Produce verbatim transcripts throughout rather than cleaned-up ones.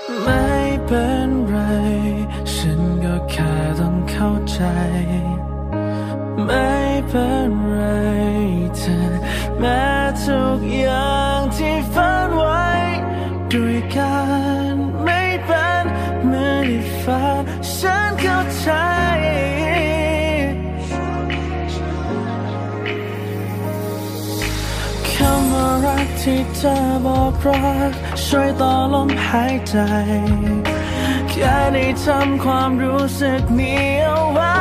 ไม่เป็นไรฉันก็แค่ต้องเข้าใจไม่เป็นไรเธอแม้ทุกอย่างที่ฝันไว้ด้วยกันไม่เป็นเหมือนที่ฝันฉันเข้าใจคำว่ารักที่เธอบอกรักช่วยต่อลมหายใจแค่ได้ทำความรู้สึกนี้เอาไว้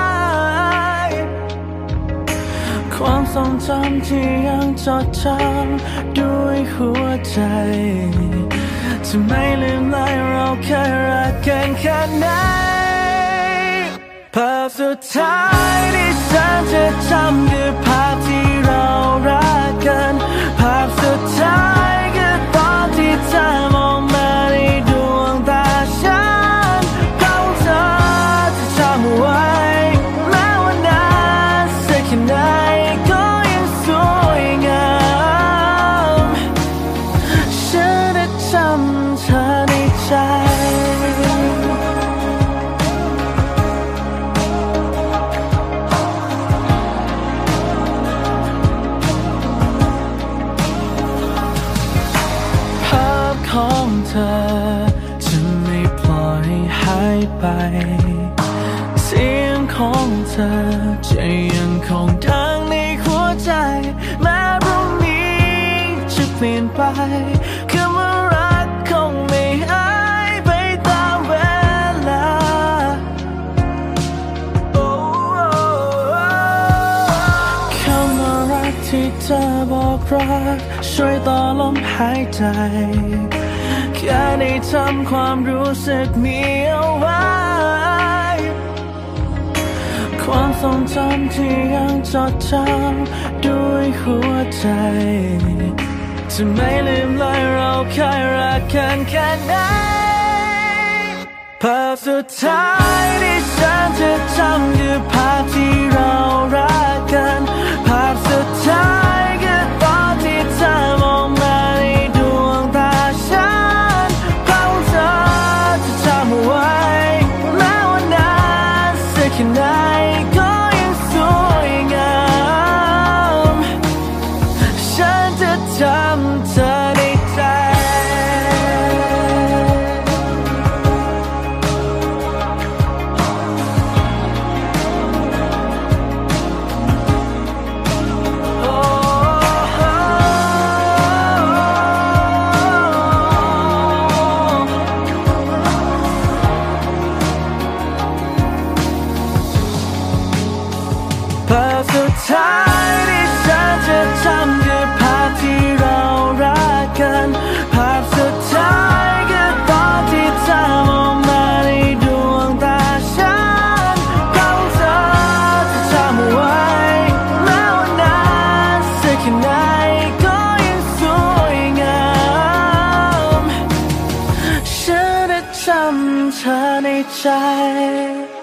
ความทรงจำที่ยังจดจำด้วยหัวใจจะไม่ลืมเลยเราเคยรักกันแค่ไหนภาพสุดท้ายที่ฉันจะจำคือภาพที่เรารักกันภาพสุดท้ายคือตอนที่เธอมองมาในดวงตาฉันของเธอจะจำไว้แม้ว่านานสักแค่ไหนก็ยังสวยงามฉันได้จำเธอในใจของเธอจะไม่ปล่อยหายไปเสียงของเธอจะยังคงดังในหัวใจแม้พรุ่งนี้จะเปลี่ยนไปคำว่ารักคงไม่หายไปตามเวลาคำว่ารักที่เธอบอกรักช่วยต่อลมหายใจแค่ได้ทำความรู้สึกนี้เอาไว้ความทรงจำที่ยังจดจำด้วยหัวใจจะไม่ลืมเลยเราเคยรักกันแค่ไหนภาพสุดท้ายที่ฉันจะจำคือภาพที่เรารักกันภาพสุดท้ายคือตอนที่เธอมองมาในดวงตาฉันของเธอจะจำไว้แม้ว่านานสักแค่ไหนก็ยังสวยงามฉันจะจำเธอในใจภาพสุดท้ายที่ฉันจะจำคือภาพที่เรารักกันภาพสุดท้ายคือตอนที่เธอมองมาในดวงตาฉันของเธอจะจำไว้แม้ว่านานสักแค่ไหนก็ยังสวยงามฉันได้จำเธอในใจ